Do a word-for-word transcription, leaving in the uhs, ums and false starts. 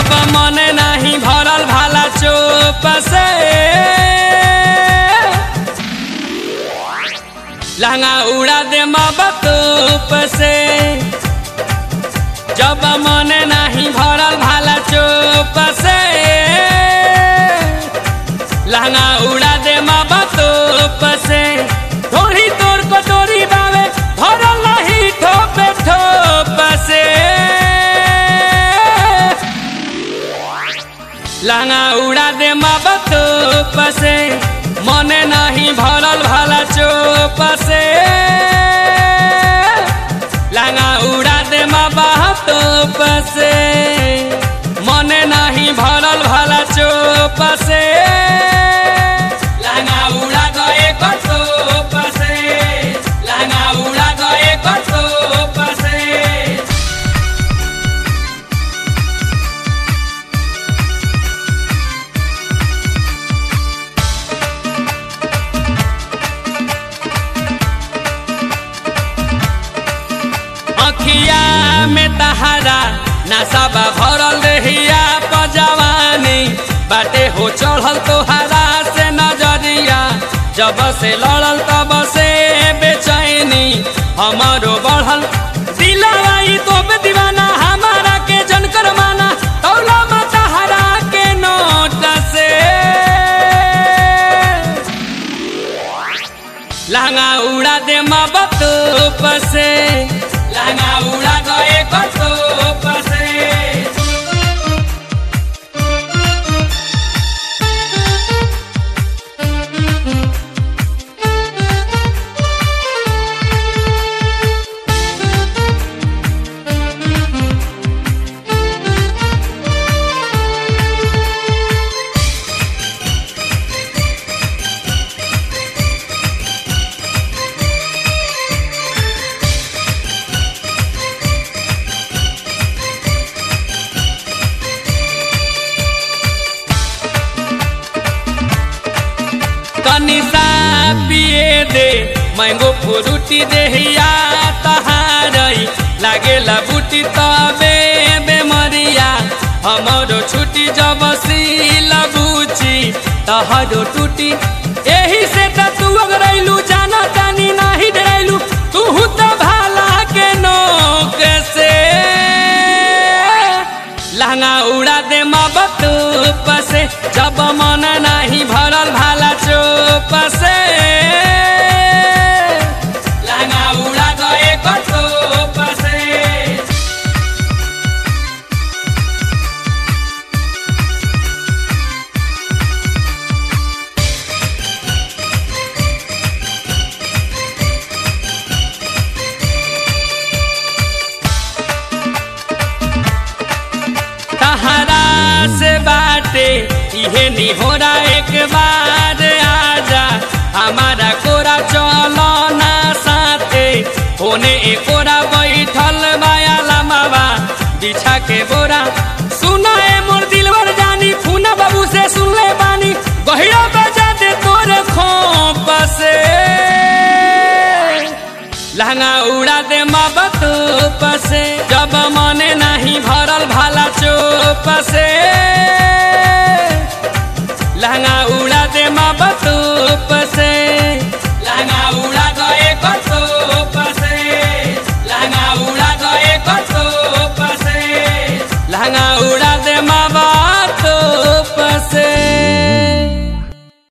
जब मन नहीं भरल भाला चोप से लहंगा उड़ा दे मबतूप से जब मन नहीं भरल भाला चोप से लहंगा उड़ा दे मबतूप से थोड़ी तोड़ कटोरी बावे भरल नहीं ठोपे ठोप से लहंगा उड़ा दे मबतूप से मन नहीं भरल भाला चोप से लहंगा उड़ा दे मबतूप से मन नहीं भरल भाला चोप से लहंगा उड़ा गए कटोप से लहंगा उड़ा गए कटोप से अखिया में तहारा नशा भरल रहिया पजवानी बाटे हो चढ़ल तोहरा से नजरिया जब से लड़ल तब से बेचैनी हमारो बढ़ल दिलवाई तो दीवाना हमारा के जनकर माना तौला मतहरा के नोट से लहंगा उड़ा दे मबतूप से लहंगा उड़ा गए कटोप से निशा पिए दे मैंगो फ्रूटी देहिया तहारई लागेला बूटी तबे बेमरिया हमारो छुट्टी जब सीला बूची तहारो टूटी एही से त तू अगरैलू जाना तानी नहीं डरैलू तू त भाला के नोक से लहंगा उड़ा दे मबतूप से जब मन नहीं भरल भाला चोप से लहंगा उड़ा गए कटोप से तहरा से बाटे इहे निहोरा एक बार आजा हमारा कोरा चलो ना साथे होने एकोरा बैठल माया लमावा बिछा के बोरा सुना है मोर दिलवर जानी फूना बाबू से सुन ले बानी गहिरा बजा दे तोरे खोप से लहंगा उड़ा दे मबतूप से जब मन नहीं भरल भाला चोप से